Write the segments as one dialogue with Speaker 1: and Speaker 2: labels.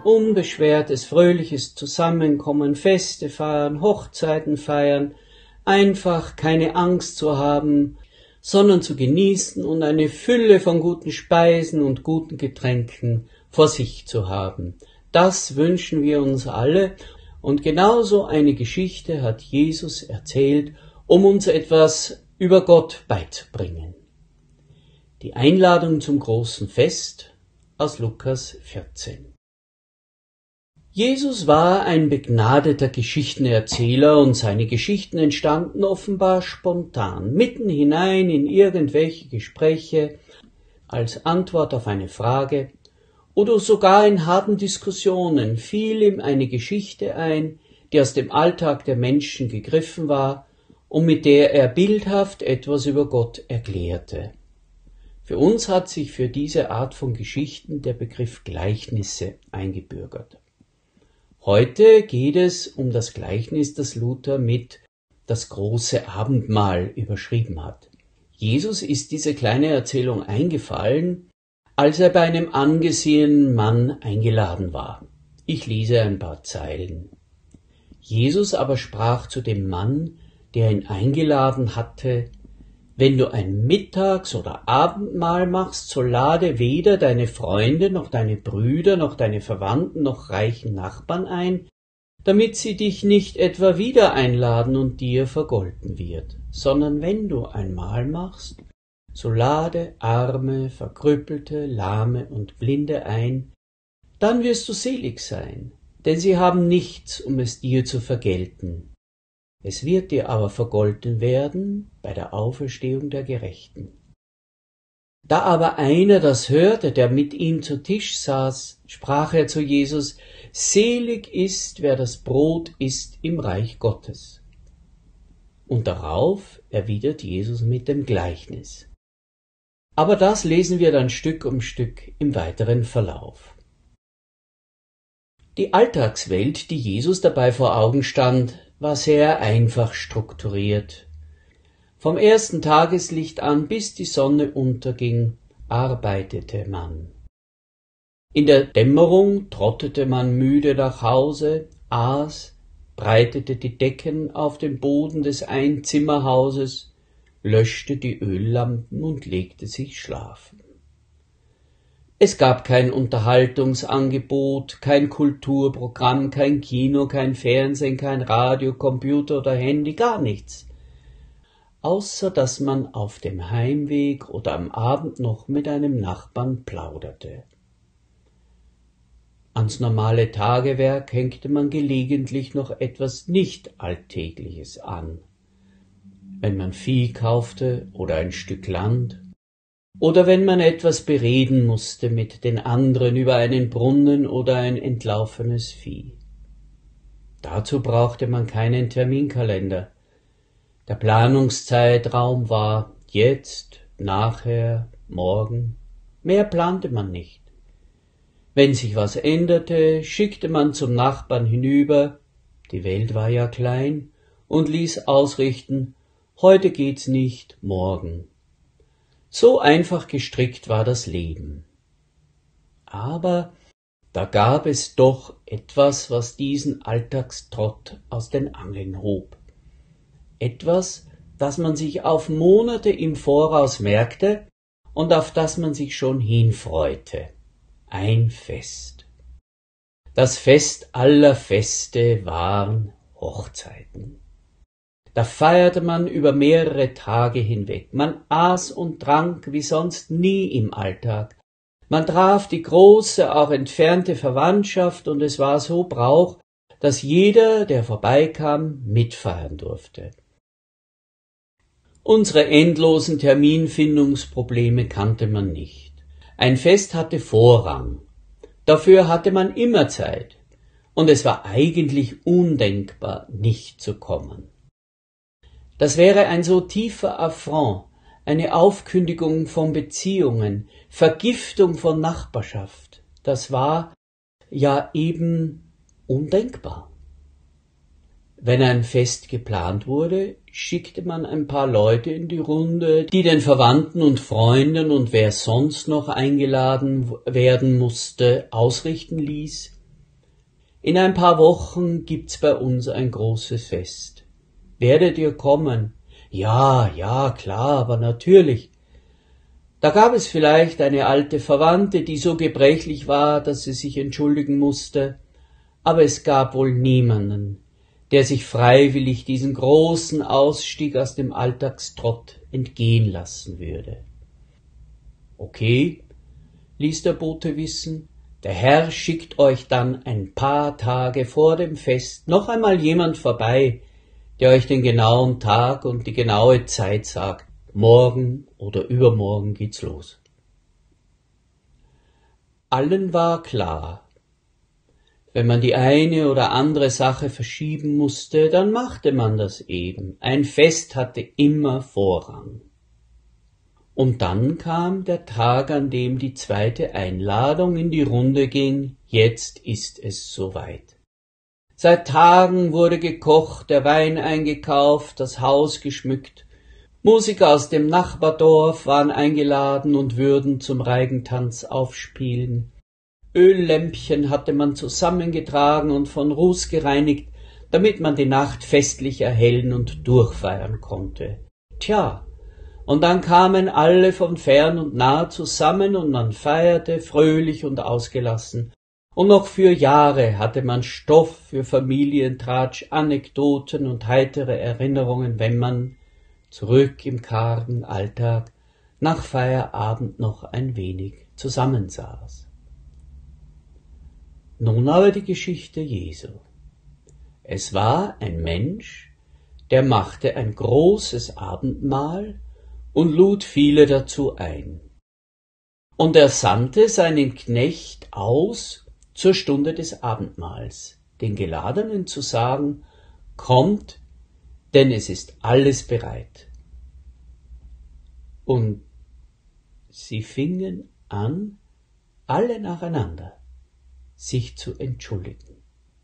Speaker 1: unbeschwertes, fröhliches Zusammenkommen, Feste feiern, Hochzeiten feiern, einfach keine Angst zu haben, sondern zu genießen und eine Fülle von guten Speisen und guten Getränken vor sich zu haben. Das wünschen wir uns alle, und genauso eine Geschichte hat Jesus erzählt, um uns etwas über Gott beizubringen. Die Einladung zum großen Fest aus Lukas 14. Jesus war ein begnadeter Geschichtenerzähler und seine Geschichten entstanden offenbar spontan, mitten hinein in irgendwelche Gespräche, als Antwort auf eine Frage oder sogar in harten Diskussionen fiel ihm eine Geschichte ein, die aus dem Alltag der Menschen gegriffen war und mit der er bildhaft etwas über Gott erklärte. Für uns hat sich für diese Art von Geschichten der Begriff Gleichnisse eingebürgert. Heute geht es um das Gleichnis, das Luther mit das große Abendmahl überschrieben hat. Jesus ist diese kleine Erzählung eingefallen, als er bei einem angesehenen Mann eingeladen war. Ich lese ein paar Zeilen. Jesus aber sprach zu dem Mann, der ihn eingeladen hatte: Wenn du ein Mittags- oder Abendmahl machst, so lade weder deine Freunde noch deine Brüder noch deine Verwandten noch reichen Nachbarn ein, damit sie dich nicht etwa wieder einladen und dir vergolten wird, sondern wenn du ein Mahl machst, so lade Arme, Verkrüppelte, Lahme und Blinde ein, dann wirst du selig sein, denn sie haben nichts, um es dir zu vergelten. Es wird dir aber vergolten werden bei der Auferstehung der Gerechten. Da aber einer das hörte, der mit ihm zu Tisch saß, sprach er zu Jesus: Selig ist, wer das Brot isst im Reich Gottes. Und darauf erwidert Jesus mit dem Gleichnis. Aber das lesen wir dann Stück um Stück im weiteren Verlauf. Die Alltagswelt, die Jesus dabei vor Augen stand, war sehr einfach strukturiert. Vom ersten Tageslicht an, bis die Sonne unterging, arbeitete man. In der Dämmerung trottete man müde nach Hause, aß, breitete die Decken auf den Boden des Einzimmerhauses, löschte die Öllampen und legte sich schlafen. Es gab kein Unterhaltungsangebot, kein Kulturprogramm, kein Kino, kein Fernsehen, kein Radio, Computer oder Handy, gar nichts. Außer dass man auf dem Heimweg oder am Abend noch mit einem Nachbarn plauderte. Ans normale Tagewerk hängte man gelegentlich noch etwas Nicht-Alltägliches an. Wenn man Vieh kaufte oder ein Stück Land, oder wenn man etwas bereden musste mit den anderen über einen Brunnen oder ein entlaufenes Vieh. Dazu brauchte man keinen Terminkalender. Der Planungszeitraum war jetzt, nachher, morgen. Mehr plante man nicht. Wenn sich was änderte, schickte man zum Nachbarn hinüber, die Welt war ja klein, und ließ ausrichten: Heute geht's nicht, morgen. So einfach gestrickt war das Leben. Aber da gab es doch etwas, was diesen Alltagstrott aus den Angeln hob. Etwas, das man sich auf Monate im Voraus merkte und auf das man sich schon hinfreute. Ein Fest. Das Fest aller Feste waren Hochzeiten. Da feierte man über mehrere Tage hinweg. Man aß und trank wie sonst nie im Alltag. Man traf die große, auch entfernte Verwandtschaft, und es war so Brauch, dass jeder, der vorbeikam, mitfeiern durfte. Unsere endlosen Terminfindungsprobleme kannte man nicht. Ein Fest hatte Vorrang. Dafür hatte man immer Zeit. Und es war eigentlich undenkbar, nicht zu kommen. Das wäre ein so tiefer Affront, eine Aufkündigung von Beziehungen, Vergiftung von Nachbarschaft. Das war ja eben undenkbar. Wenn ein Fest geplant wurde, schickte man ein paar Leute in die Runde, die den Verwandten und Freunden und wer sonst noch eingeladen werden musste, ausrichten ließ, in ein paar Wochen gibt's bei uns ein großes Fest. Werdet ihr kommen? Ja, ja, klar, aber natürlich. Da gab es vielleicht eine alte Verwandte, die so gebrechlich war, dass sie sich entschuldigen musste, aber es gab wohl niemanden, der sich freiwillig diesen großen Ausstieg aus dem Alltagstrott entgehen lassen würde. Okay, ließ der Bote wissen, der Herr schickt euch dann ein paar Tage vor dem Fest noch einmal jemand vorbei, der euch den genauen Tag und die genaue Zeit sagt. Morgen oder übermorgen geht's los. Allen war klar, wenn man die eine oder andere Sache verschieben musste, dann machte man das eben. Ein Fest hatte immer Vorrang. Und dann kam der Tag, an dem die zweite Einladung in die Runde ging. Jetzt ist es soweit. Seit Tagen wurde gekocht, der Wein eingekauft, das Haus geschmückt. Musiker aus dem Nachbardorf waren eingeladen und würden zum Reigentanz aufspielen. Öllämpchen hatte man zusammengetragen und von Ruß gereinigt, damit man die Nacht festlich erhellen und durchfeiern konnte. Tja, und dann kamen alle von fern und nah zusammen und man feierte fröhlich und ausgelassen. Und noch für Jahre hatte man Stoff für Familientratsch, Anekdoten und heitere Erinnerungen, wenn man zurück im kargen Alltag nach Feierabend noch ein wenig zusammensaß. Nun aber die Geschichte Jesu. Es war ein Mensch, der machte ein großes Abendmahl und lud viele dazu ein. Und er sandte seinen Knecht aus zur Stunde des Abendmahls, den Geladenen zu sagen, kommt, denn es ist alles bereit. Und sie fingen an, alle nacheinander, sich zu entschuldigen.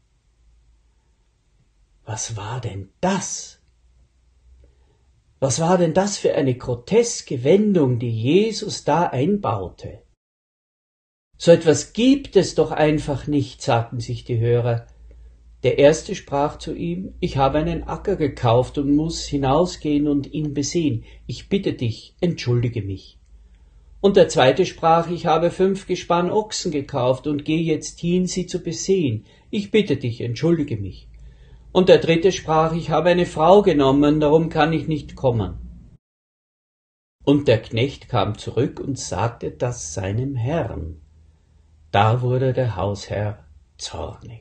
Speaker 1: Was war denn das? Was war denn das für eine groteske Wendung, die Jesus da einbaute? So etwas gibt es doch einfach nicht, sagten sich die Hörer. Der erste sprach zu ihm, ich habe einen Acker gekauft und muss hinausgehen und ihn besehen. Ich bitte dich, entschuldige mich. Und der zweite sprach, ich habe 5 Gespann Ochsen gekauft und gehe jetzt hin, sie zu besehen. Ich bitte dich, entschuldige mich. Und der dritte sprach, ich habe eine Frau genommen, darum kann ich nicht kommen. Und der Knecht kam zurück und sagte das seinem Herrn. Da wurde der Hausherr zornig.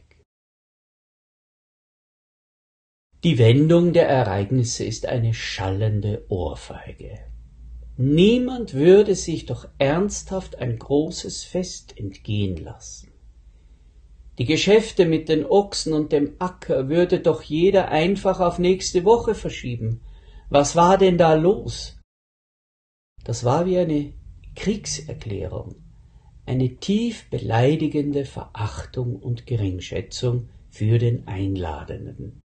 Speaker 1: Die Wendung der Ereignisse ist eine schallende Ohrfeige. Niemand würde sich doch ernsthaft ein großes Fest entgehen lassen. Die Geschäfte mit den Ochsen und dem Acker würde doch jeder einfach auf nächste Woche verschieben. Was war denn da los? Das war wie eine Kriegserklärung, eine tief beleidigende Verachtung und Geringschätzung für den Einladenden.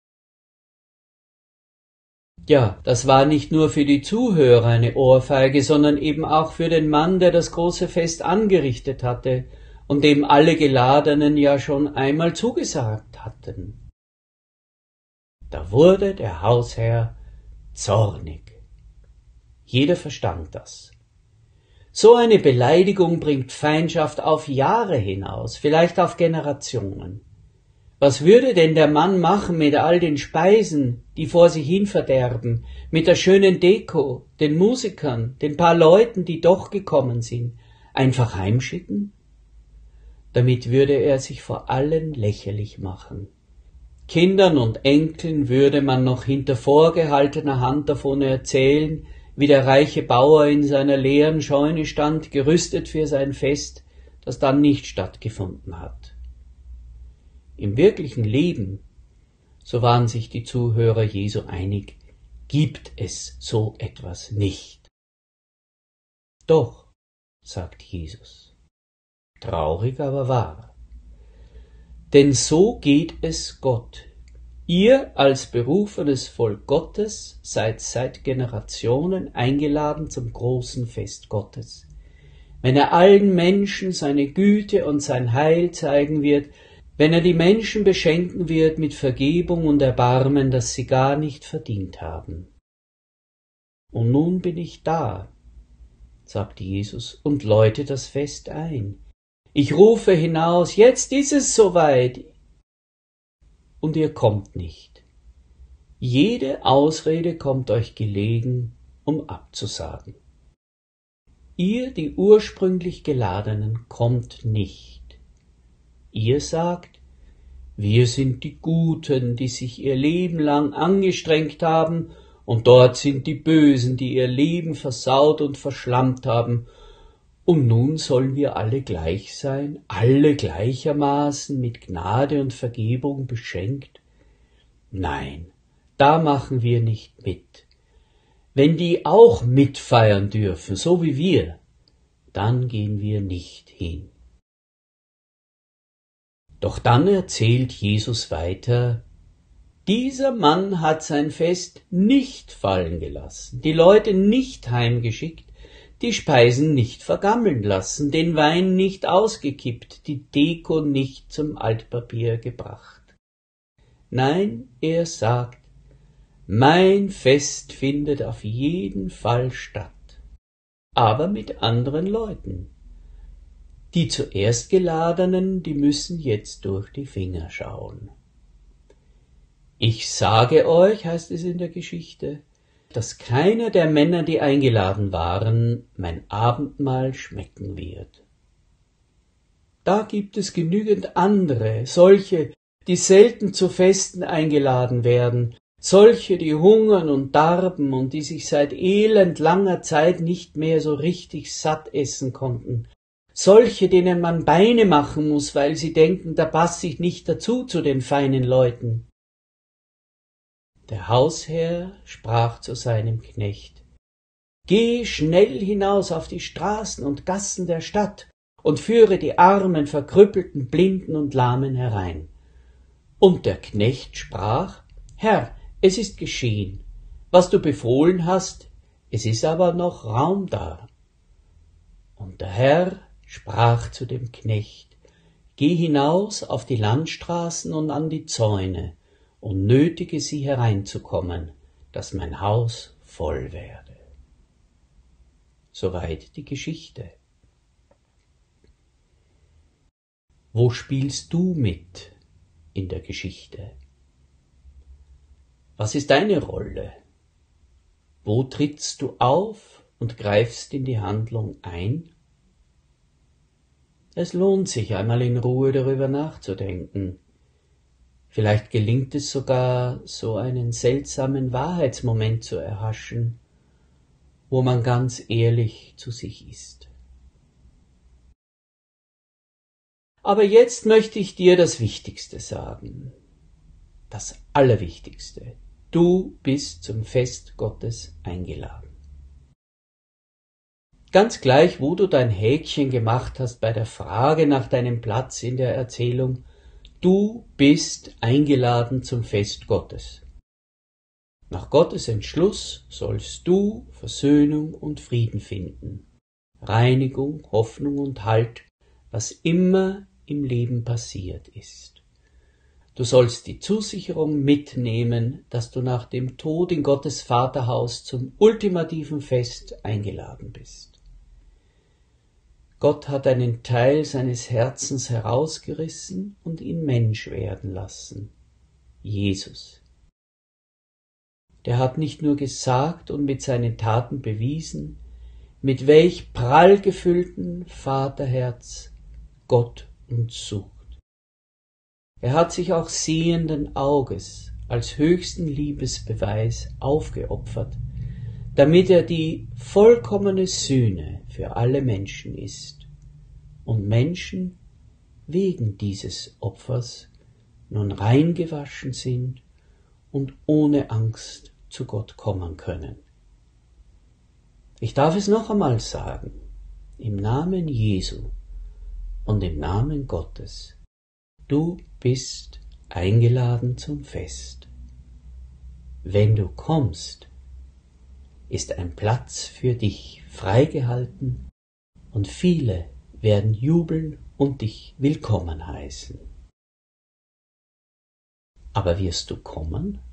Speaker 1: Ja, das war nicht nur für die Zuhörer eine Ohrfeige, sondern eben auch für den Mann, der das große Fest angerichtet hatte und dem alle Geladenen ja schon einmal zugesagt hatten. Da wurde der Hausherr zornig. Jeder verstand das. So eine Beleidigung bringt Feindschaft auf Jahre hinaus, vielleicht auf Generationen. Was würde denn der Mann machen mit all den Speisen, die vor sich hin verderben, mit der schönen Deko, den Musikern, den paar Leuten, die doch gekommen sind? Einfach heimschicken? Damit würde er sich vor allen lächerlich machen. Kindern und Enkeln würde man noch hinter vorgehaltener Hand davon erzählen, wie der reiche Bauer in seiner leeren Scheune stand, gerüstet für sein Fest, das dann nicht stattgefunden hat. Im wirklichen Leben, so waren sich die Zuhörer Jesu einig, gibt es so etwas nicht. Doch, sagt Jesus, traurig aber wahr. Denn so geht es Gott. Ihr als berufenes Volk Gottes seid seit Generationen eingeladen zum großen Fest Gottes. Wenn er allen Menschen seine Güte und sein Heil zeigen wird, wenn er die Menschen beschenken wird mit Vergebung und Erbarmen, das sie gar nicht verdient haben. Und nun bin ich da, sagte Jesus, und läute das Fest ein. Ich rufe hinaus, jetzt ist es soweit, und ihr kommt nicht. Jede Ausrede kommt euch gelegen, um abzusagen. Ihr, die ursprünglich Geladenen, kommt nicht. Ihr sagt, wir sind die Guten, die sich ihr Leben lang angestrengt haben, und dort sind die Bösen, die ihr Leben versaut und verschlammt haben, und nun sollen wir alle gleich sein, alle gleichermaßen mit Gnade und Vergebung beschenkt? Nein, da machen wir nicht mit. Wenn die auch mitfeiern dürfen, so wie wir, dann gehen wir nicht hin. Doch dann erzählt Jesus weiter, dieser Mann hat sein Fest nicht fallen gelassen, die Leute nicht heimgeschickt, die Speisen nicht vergammeln lassen, den Wein nicht ausgekippt, die Deko nicht zum Altpapier gebracht. Nein, er sagt, mein Fest findet auf jeden Fall statt, aber mit anderen Leuten. Die zuerst Geladenen, die müssen jetzt durch die Finger schauen. Ich sage euch, heißt es in der Geschichte, dass keiner der Männer, die eingeladen waren, mein Abendmahl schmecken wird. Da gibt es genügend andere, solche, die selten zu Festen eingeladen werden, solche, die hungern und darben und die sich seit elend langer Zeit nicht mehr so richtig satt essen konnten, solche, denen man Beine machen muss, weil sie denken, da passe ich nicht dazu zu den feinen Leuten. Der Hausherr sprach zu seinem Knecht, geh schnell hinaus auf die Straßen und Gassen der Stadt und führe die Armen, Verkrüppelten, Blinden und Lahmen herein. Und der Knecht sprach, Herr, es ist geschehen, was du befohlen hast, es ist aber noch Raum da. Und der Herr sprach zu dem Knecht, geh hinaus auf die Landstraßen und an die Zäune und nötige sie hereinzukommen, dass mein Haus voll werde. Soweit die Geschichte. Wo spielst du mit in der Geschichte? Was ist deine Rolle? Wo trittst du auf und greifst in die Handlung ein? Es lohnt sich, einmal in Ruhe darüber nachzudenken. Vielleicht gelingt es sogar, so einen seltsamen Wahrheitsmoment zu erhaschen, wo man ganz ehrlich zu sich ist. Aber jetzt möchte ich dir das Wichtigste sagen, das Allerwichtigste. Du bist zum Fest Gottes eingeladen. Ganz gleich, wo du dein Häkchen gemacht hast bei der Frage nach deinem Platz in der Erzählung, du bist eingeladen zum Fest Gottes. Nach Gottes Entschluss sollst du Versöhnung und Frieden finden, Reinigung, Hoffnung und Halt, was immer im Leben passiert ist. Du sollst die Zusicherung mitnehmen, dass du nach dem Tod in Gottes Vaterhaus zum ultimativen Fest eingeladen bist. Gott hat einen Teil seines Herzens herausgerissen und ihn Mensch werden lassen. Jesus. Der hat nicht nur gesagt und mit seinen Taten bewiesen, mit welch prall gefüllten Vaterherz Gott uns sucht. Er hat sich auch sehenden Auges als höchsten Liebesbeweis aufgeopfert, damit er die vollkommene Sühne für alle Menschen ist und Menschen wegen dieses Opfers nun reingewaschen sind und ohne Angst zu Gott kommen können. Ich darf es noch einmal sagen, im Namen Jesu und im Namen Gottes, du bist eingeladen zum Fest. Wenn du kommst, ist ein Platz für dich freigehalten und viele werden jubeln und dich willkommen heißen. Aber wirst du kommen?